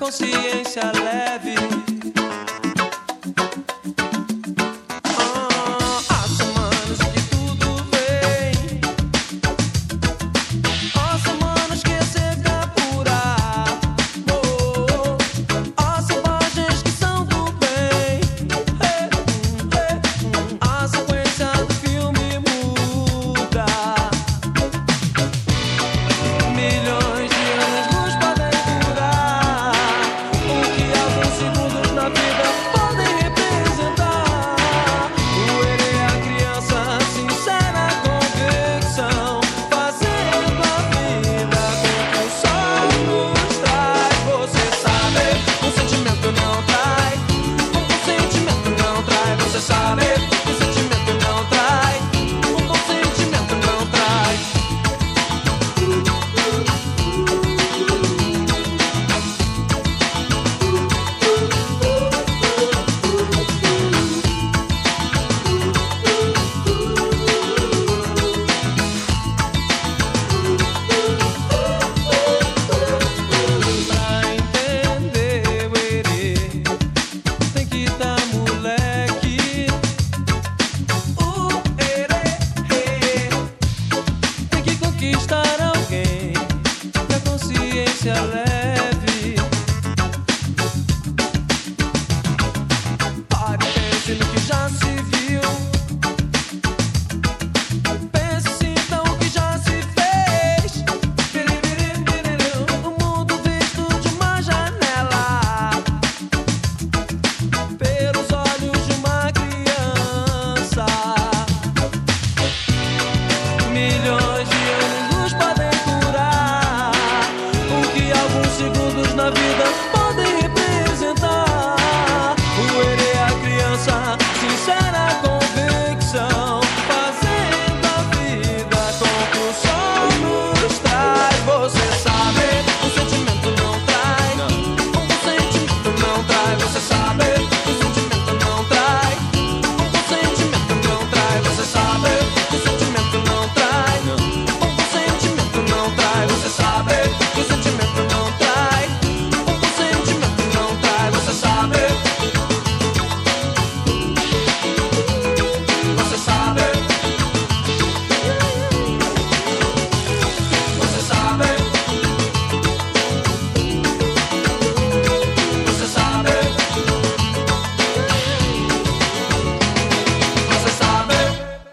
consciência leve. Há semanas que tudo vem, há semanas que é sempre apurar. Há selvagens que são do bem. A sequência do filme muda. Milhões de anos podem durar o que alguns segundos na vida podem representar. O herê é a criança, sincera convicção, fazendo a vida com que o sol nos traz. Você sabe, o sentimento não trai, o sentimento não trai. Você sabe, o sentimento não trai, o sentimento não trai. Pra entender o herê, tem que dar moleque. O herê tem que conquistar alguém que a consciência leve. Pare, pense no que já se viu. Pense então o que já se fez. O mundo visto de uma janela pelos olhos de uma criança. Milhões de anos podem curar o que alguns segundos na vida podem representar. O herê é a criança, sincera convicção, fazendo a vida com que o sol nos traz. Você sabe, o sentimento não trai, o sentimento não trai. Você sabe, o sentimento não trai, o sentimento não trai. Você sabe, o sentimento não trai, o sentimento não trai. Você sabe.